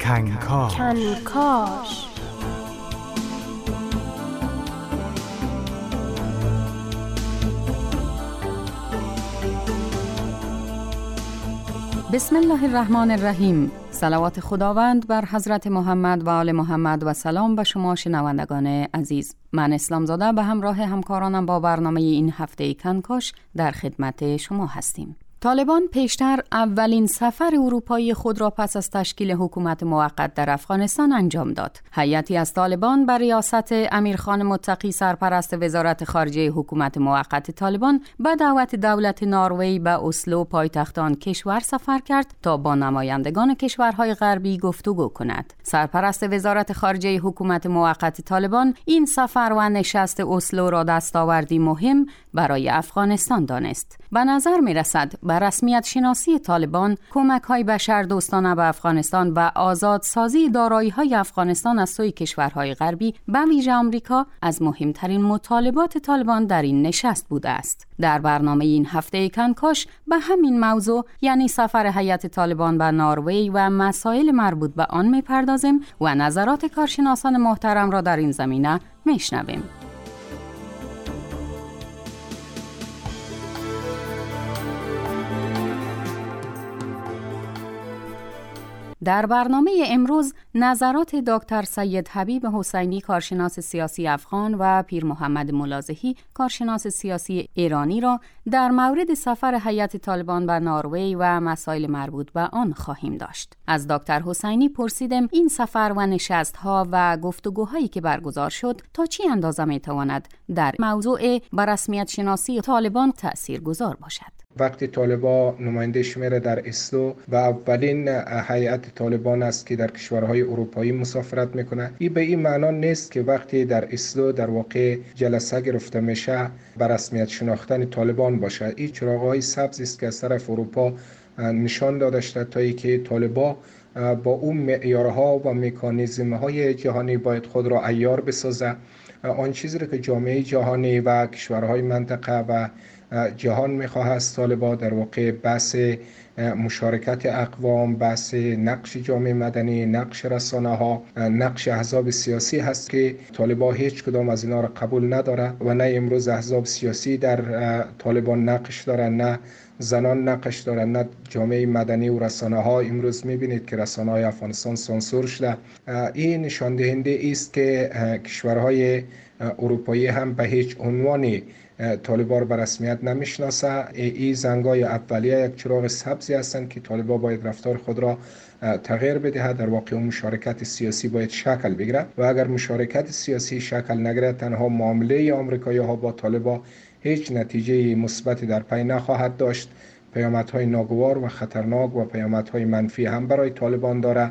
کنکاش. بسم الله الرحمن الرحیم. صلوات خداوند بر حضرت محمد و آل محمد و سلام به شما شنوندگان عزیز. من اسلام زاده به همراه همکارانم با برنامه این هفته کنکاش در خدمت شما هستیم. طالبان پیشتر اولین سفر اروپایی خود را پس از تشکیل حکومت موقت در افغانستان انجام داد. هیئتی از طالبان بر ریاست امیرخان متقی سرپرست وزارت خارجه حکومت موقت طالبان به دعوت دولت نروژ به اسلو پایتخت آن کشور سفر کرد تا با نمایندگان کشورهای غربی گفتگو کند. سرپرست وزارت خارجه حکومت موقت طالبان این سفر و نشست اسلو را دستاوردی مهم برای افغانستان دانست. به نظر می رسد به رسمیت شناسی طالبان، کمک‌های بشردوستانه به افغانستان و آزادسازی دارایی‌های افغانستان از سوی کشورهای غربی به ویژه آمریکا از مهمترین مطالبات طالبان در این نشست بوده است. در برنامه این هفته کنکاش به همین موضوع یعنی سفر هیئت طالبان به نروژ و مسائل مربوط به آن می‌پردازیم و نظرات کارشناسان محترم را در این زمینه می‌شنویم. در برنامه امروز نظرات دکتر سید حبیب حسینی کارشناس سیاسی افغان و پیر محمد ملاذحی کارشناس سیاسی ایرانی را در مورد سفر هیئت طالبان به نروژ و مسائل مربوط به آن خواهیم داشت. از دکتر حسینی پرسیدم این سفر و نشست‌ها و گفتگوهایی که برگزار شد تا چه اندازه می‌تواند در موضوع به رسمیت شناسی طالبان تأثیرگذار باشد. وقتی طالبان نماینده‌اش میره در اسلو و اولین هیئت طالبان است که در کشورهای اروپایی مسافرت میکنه، این به این معنا نیست که وقتی در اسلو در واقع جلسه گرفته میشه به رسمیت شناختن طالبان باشه. این چراغ‌های سبز است که از طرف اروپا نشان داده شده تا که طالبان با اون معیارها و مکانیزم‌های جهانی باید خود را عیار بسازه. آن چیزی که جامعه جهانی و کشورهای منطقه و جهان میخواه از طالبان در واقع بحث مشارکت اقوام، بحث نقش جامعه مدنی، نقش رسانه ها، نقش احزاب سیاسی هست که طالبان هیچ کدام از اینا را قبول نداره و نه امروز احزاب سیاسی در طالبان نقش دارن، نه زنان نقش دارن، نه جامعه مدنی و رسانه ها. امروز میبینید که رسانه های افغانستان سانسور شده. این نشان دهنده است که کشورهای اروپایی هم به هیچ عنوانی طالبان به رسمیت نمیشناسه. این زنگای اولیه یک چراغ سبزی هستند که طالبان باید رفتار خود را تغییر بده. در واقع مشارکت سیاسی باید شکل بگیره و اگر مشارکت سیاسی شکل نگیره تنها معامله آمریکایی ها با طالبان هیچ نتیجه مثبتی در پی نخواهد داشت. پیامدهای ناگوار و خطرناک و پیامدهای منفی هم برای طالبان داره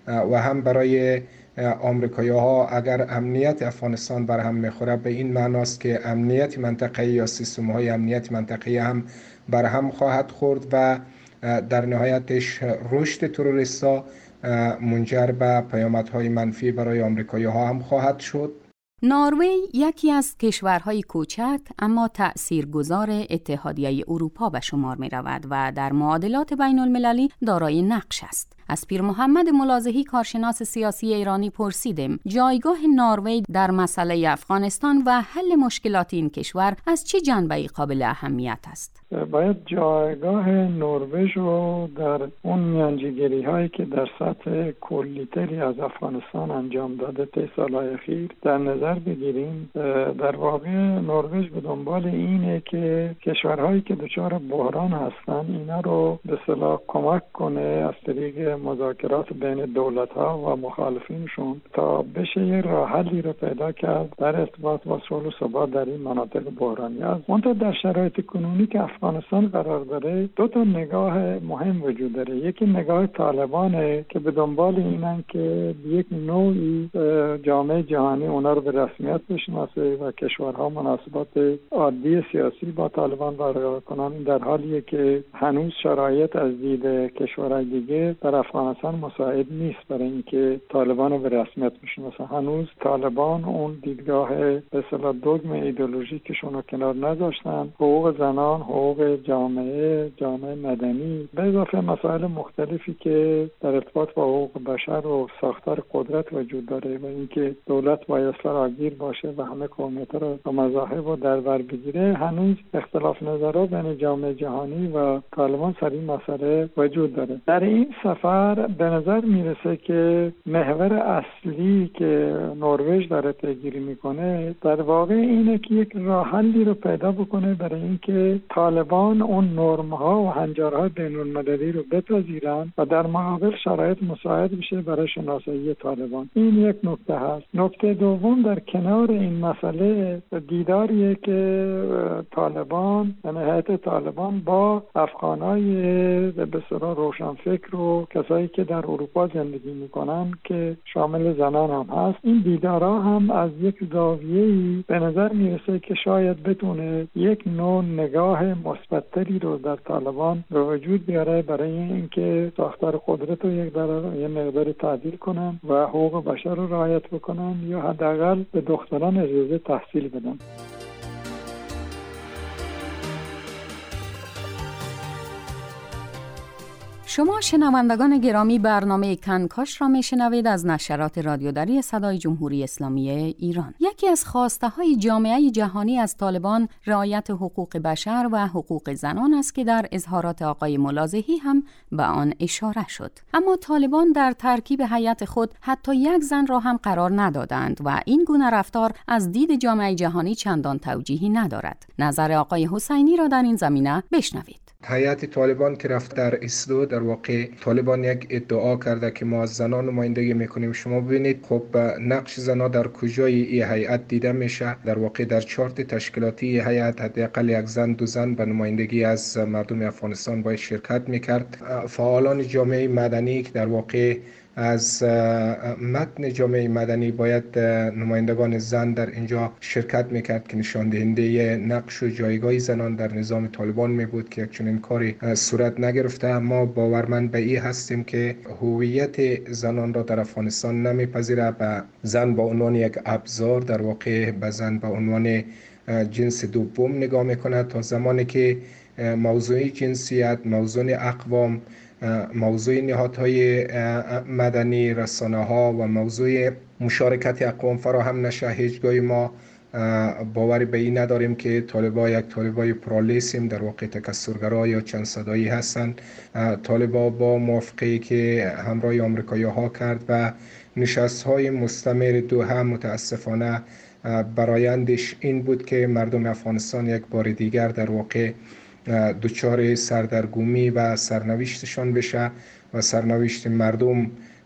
و هم برای آمریکایی ها. اگر امنیت افغانستان بر هم میخوره به این معناست که امنیت منطقه‌ای یا سیستم های امنیت منطقه‌ای هم بر هم خواهد خورد و در نهایتش رشد تروریستا منجر به پیامدهای منفی برای آمریکایی ها هم خواهد شد. نروژ یکی از کشورهای کوچک اما تأثیرگذار اتحادیه اروپا به شمار می رود و در معادلات بین المللی دارای نقش است. از پیر محمد ملاذحی کارشناس سیاسی ایرانی پرسیدم جایگاه نروژ در مسئله افغانستان و حل مشکلات این کشور از چه جنبه‌ای قابل اهمیت است؟ باید جایگاه نروژ رو در اون میانجیگری هایی که در سطح کلی‌تری از افغانستان انجام داده طی سال‌های اخیر در نظر بگیریم. در واقع نروژ به دنبال اینه که کشورهایی که دچار بحران هستن اینا رو به اصطلاح کمک کنه از طریق مذاکرات بین دولت‌ها و مخالفینشون تا بشه یه راه حلی رو پیدا کرد در ارتباط با صلح و ثبات در این مناطق بحرانی است. منتها در شرایط کنونی که افغانستان قرار داره دو تا نگاه مهم وجود داره. یکی نگاه طالبانه که به دنبال اینن که یک نوعی جامعه جهانی اونا رو به رسمیت بشناسه و کشورها مناسبات عادی سیاسی با طالبان برقرار کنن، در حالیه که هنوز شرایط از دید کشورهای دیگه در افغانستان مساعد نیست برای اینکه طالبان رو به رسمیت بشناسه. هنوز طالبان اون دیدگاه به اصطلاح دوگم ایدئولوژیکشون رو کنار نذاشتن. حقوق زنان، حقوق جامعه مدنی، به اضافه مسائل مختلفی که در ارتباط با حقوق بشر و ساختار قدرت وجود داره و اینکه دولت باید فراگیر باشه و همه قومیت‌ها رو و مذاهب رو در بر بگیره، هنوز اختلاف نظرات بین جامعه جهانی و طالبان سر این مسئله وجود داره. در این سفر به نظر میرسه که محور اصلی که نروژ داره پیگیری میکنه در واقع اینه که یک راه حلی رو پیدا بکنه برای اینکه طالبان اون نرم‌ها و هنجارهای بین‌المللی رو بپذیرن و در مقابل شرایط مساعد بشه برای شناسایی طالبان. این یک نکته هست. نکته دوم در کنار این مسئله دیداریه که طالبان، یعنی هیئت طالبان با افغانای به اصطلاح روشنفکر و کسایی که در اروپا زندگی میکنن که شامل زنان هم هست، این دیدارها هم از یک زاویه‌ای به نظر میرسه که شاید بتونه یک نوع نگاه مثبت‌تری رو در طالبان به وجود بیاره برای اینکه ساختار قدرت رو یک مقدار تعدیل کنن و حقوق بشر رو رعایت بکنن یا حداقل به دختران اجازه تحصیل بدن. شما شنوندگان گرامی برنامه کنکاش را میشنوید از نشرات رادیوداری صدای جمهوری اسلامی ایران. یکی از خواسته های جامعه جهانی از طالبان رعایت حقوق بشر و حقوق زنان است که در اظهارات آقای ملاذحی هم به آن اشاره شد. اما طالبان در ترکیب هیئت خود حتی یک زن را هم قرار ندادند و این گونه رفتار از دید جامعه جهانی چندان توجیهی ندارد. نظر آقای حسینی را در این زمینه بشنوید. هیئت طالبان که رفت در اسلو، در واقع طالبان یک ادعا کرده که ما از زنان نمایندگی میکنیم. شما ببینید خب نقش زنان در کجای این هیئت دیده میشه. در واقع در چارت تشکیلاتی هیئت حداقل یک زن، دو زن به نمایندگی از مردم افغانستان باید شرکت میکرد. فعالان جامعه مدنی که در واقع از متن جامعه مدنی باید نمایندگان زن در اینجا شرکت میکرد که نشان دهنده نقش و جایگاه زنان در نظام طالبان می بود که یک چنین کاری صورت نگرفته. ما باورمند به این هستیم که هویت زنان را در افغانستان نمیپذیره. به زن با عنوان یک ابزار، در واقع به زن به عنوان جنس دوم نگاه میکنه. تا زمانی که موضوع جنسیت، موضوع اقوام، موضوع نهادهای مدنی، رسانه‌ها و موضوع مشارکت اقوام فراهم نشه، هیچگاه ما باوری به این نداریم که طالبا یک طالبای پرالیسم، در واقع تکثرگرا یا چند صدایی هستند. طالبا با موافقه‌ای که همراه آمریکایی‌ها کرد و نشست‌های مستمر دوحه، متاسفانه برایندش این بود که مردم افغانستان یک بار دیگر در واقع دچار سردرگمی و سرنوشتشان بشه و سرنوشت مردم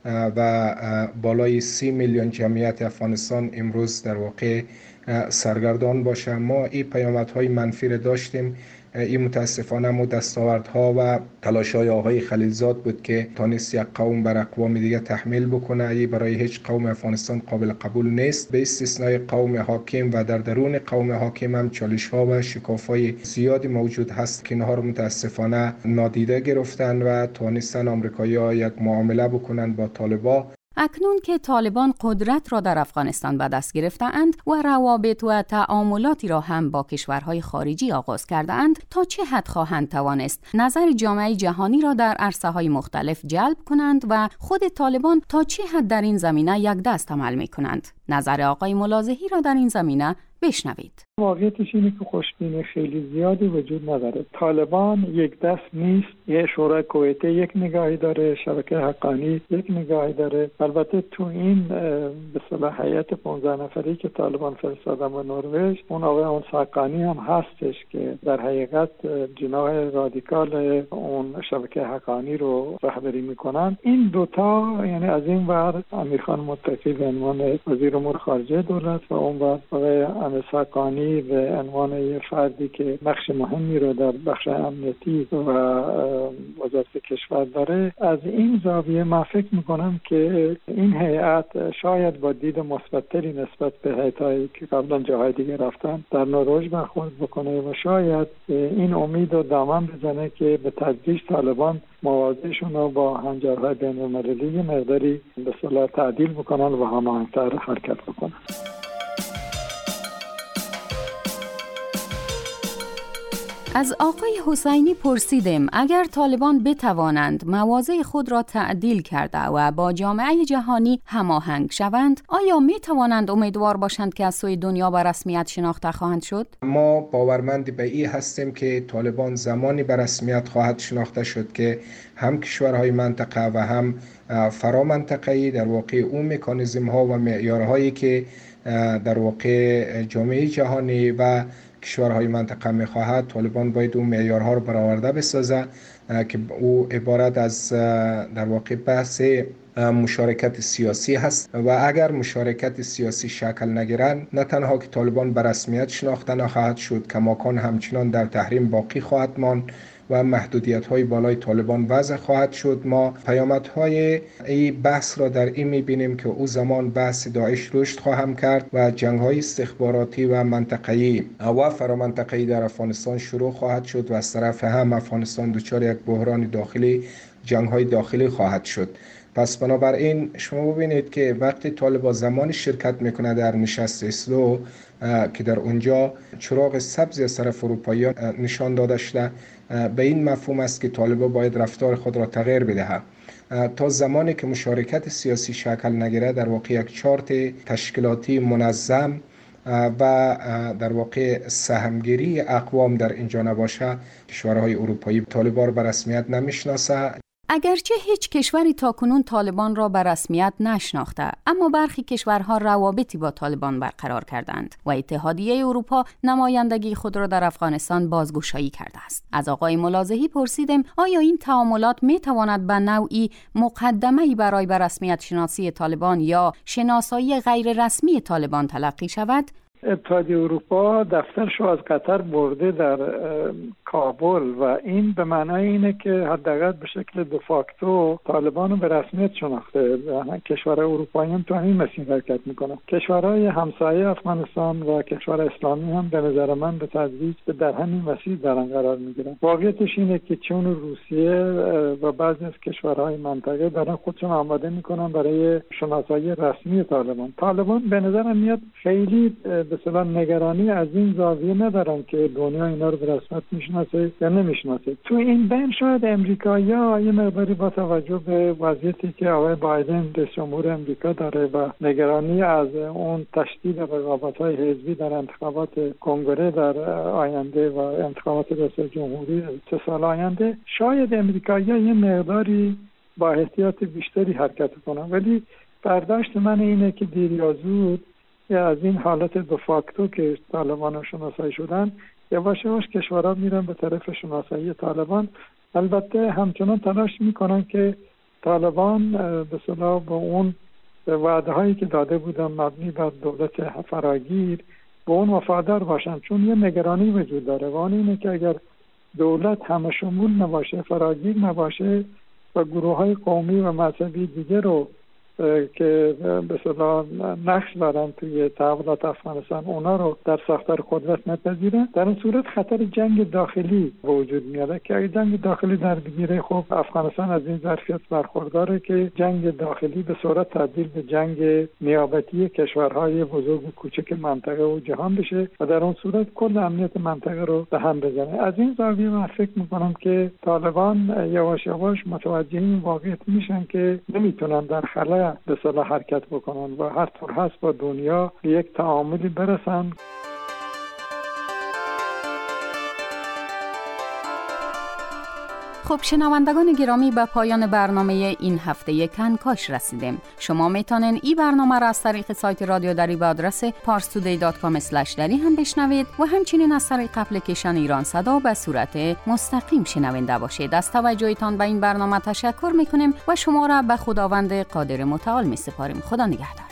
و بالای 30 میلیون جمعیت افغانستان امروز در واقع سرگردان باشه. ما این پیامدهای منفی را داشتیم. این متاسفانه مو دستاوردها و تلاش‌های آقای خلیلزاد بود که تانست یک قوم بر اقوام دیگه تحمیل بکنه. این برای هیچ قوم افغانستان قابل قبول نیست، به استثنای قوم حاکم و در درون قوم حاکم هم چالش‌ها و شکاف‌های زیادی موجود هست که اینها رو متاسفانه نادیده گرفتن و تانستن آمریکایی‌ها یک معامله بکنن با طالبان. اکنون که طالبان قدرت را در افغانستان به دست گرفته‌اند و روابط و تعاملاتی را هم با کشورهای خارجی آغاز کرده‌اند، تا چه حد خواهند توانست نظر جامعه جهانی را در عرصه‌های مختلف جلب کنند و خود طالبان تا چه حد در این زمینه یک دست عمل می‌کنند؟ نظر آقای ملاذحی را در این زمینه بشنوید. واقعیتش اینه که خوشبینی خیلی زیادی وجود نداره. طالبان یک دست نیست. یه شورای کویته یک نگاهی داره، شبکه حقانی یک نگاهی داره. البته تو این به اصطلاح هیئت 15 نفری که طالبان فرستادن به نروژ، اون آقای اون حقانی هم هستش که در حقیقت جناح رادیکال اون شبکه حقانی رو رهبری میکنن. این دوتا، یعنی از این ور امیرخان متقی به عنوان وزیر امور خارجه دولت و اون ور آقای حقانی طالبانی به عنوان یک فردی که نقش مهمی رو در بخش امنیتی و وزارت کشور داره، از این زاویه من فکر میکنم که این هیئت شاید با دید مثبت‌تری نسبت به هیئت‌هایی که قبلا جاهای دیگه رفتن در نروژ برخورد بکنه و شاید این امید رو دامن بزنه که به تدریج طالبان موازیشون رو با هنجارهای بین‌المللی مقداری به اصطلاح تعدیل بکنن و هماهنگ‌تر حرکت بکنن. از آقای حسینی پرسیدیم اگر طالبان بتوانند مواضع خود را تعدیل کرده و با جامعه جهانی هماهنگ شوند، آیا می توانند امیدوار باشند که از سوی دنیا به رسمیت شناخته خواهند شد؟ ما باورمند به این هستیم که طالبان زمانی به رسمیت خواهد شناخته شد که هم کشورهای منطقه و هم فرامنطقه‌ای در واقع اون مکانیزم ها و معیارهایی که در واقع جامعه جهانی و کشورهای منطقه می‌خواهد، طالبان باید اون معیارها رو برآورده بسازه که او عبارت از در واقع بحث مشارکت سیاسی هست و اگر مشارکت سیاسی شکل نگیرند، نه تنها که طالبان به رسمیت شناخته نخواهد شد، کماکان همچنان در تحریم باقی خواهد ماند و محدودیت‌های بالای طالبان وضع خواهد شد. ما پیامدهای این بحث را در این می‌بینیم که او زمان بحث داعش رشد خواهم کرد و جنگ‌های استخباراتی و منطقه‌ای و فرامنطقه‌ای در افغانستان شروع خواهد شد و از طرف هم افغانستان دچار یک بحران داخلی، جنگ‌های داخلی خواهد شد. پس بنابراین شما ببینید که وقتی طالبان زمان شرکت میکنه در نشست اسلو که در اونجا چراغ سبز از طرف اروپاییان نشان داده شده، به این مفهوم است که طالبان باید رفتار خود را تغییر بدهد. تا زمانی که مشارکت سیاسی شکل نگیره، در واقع یک چارت تشکیلاتی منظم و در واقع سهمگیری اقوام در اینجا نباشه، کشورهای اروپایی طالبان را به رسمیت نمیشناسه. اگرچه هیچ کشوری تاکنون طالبان را به رسمیت نشناخته، اما برخی کشورها روابطی با طالبان برقرار کردند و اتحادیه اروپا نمایندگی خود را در افغانستان بازگشایی کرده است. از آقای ملاذحی پرسیدیم آیا این تعاملات می تواند به نوعی مقدمه‌ای برای به رسمیت شناسی طالبان یا شناسایی غیر رسمی طالبان تلقی شود؟ اتحادیه اروپا دفترش از قطر برده در کابل و این به معنای اینه که حداقل به شکل دفاکتو طالبان رو به رسمیت شناخته. کشورهای اروپایی هم تو همین مسیر حرکت میکنن. کشورهای همسایه افغانستان و کشور اسلامی هم به نظر من به تدریج در همین مسیر دارن قرار میگیرن. واقعیتش اینه که چون روسیه و بعضی از کشورهای منطقه دارن خودشون آماده میکنن برای شناسایی رسمی طالبان. طالبان به نظرم میاد خیلی به اصطلاح نگرانی از این زاویه ندارن که دنیا اینا رو به رسمیت میشناسه یا نمیشناسه. تو این بین شاید امریکایی‌ها یه مقداری با توجه به وضعیتی که آقای بایدن رئیس جمهور امریکا داره و نگرانی از اون تشدید رقابت‌های حزبی در انتخابات کنگره در آینده و انتخابات ریاست جمهوری 3 سال آینده، شاید امریکایی‌ها یه مقداری با احتیاط بیشتری حرکت کنن. ولی برداشت من اینه که دیر یا زود از این حالت دفاکتو که طالبان شناسایی شدن، یواش یواش کشورها میرن به طرف شناسایی طالبان. البته همچنان تلاش میکنن که طالبان به اصطلاح با اون وعده هایی که داده بودن مبنی بر دولت فراگیر به اون وفادار باشن، چون یه نگرانی وجود داره و اون اینه که اگر دولت همه شمول نباشه، فراگیر نباشه و گروه های قومی و مذهبی دیگه رو که به اصطلاح نقش دارن توی تحولات افغانستان اونا رو در ساختار قدرت نپذیرن، در این صورت خطر جنگ داخلی وجود میاد که اگه جنگ داخلی در بگیره، خب افغانستان از این ظرفیت برخورداره که جنگ داخلی به صورت تبدیل به جنگ نیابتی کشورهای بزرگ و کوچک منطقه و جهان بشه و در اون صورت کل امنیت منطقه رو به هم بزنه. از این زاویه من فکر میکنم که طالبان یواش یواش متوجه این واقعیت میشن که نمیتونن در خلا به صلاح حرکت بکنن و هر طور هست با دنیا به یک تعاملی برسن. خب شنوندگان گرامی، به پایان برنامه این هفته کنکاش رسیدیم. شما میتونین این برنامه را از طریق سایت رادیو دری به آدرس parstoday.com/dari هم بشنوید و همچنین از طریق اپلیکیشن ایران صدا به صورت مستقیم شنونده باشید. از توجهتان به این برنامه تشکر میکنیم و شما را به خداوند قادر متعال میسپاریم. خدا نگهدار.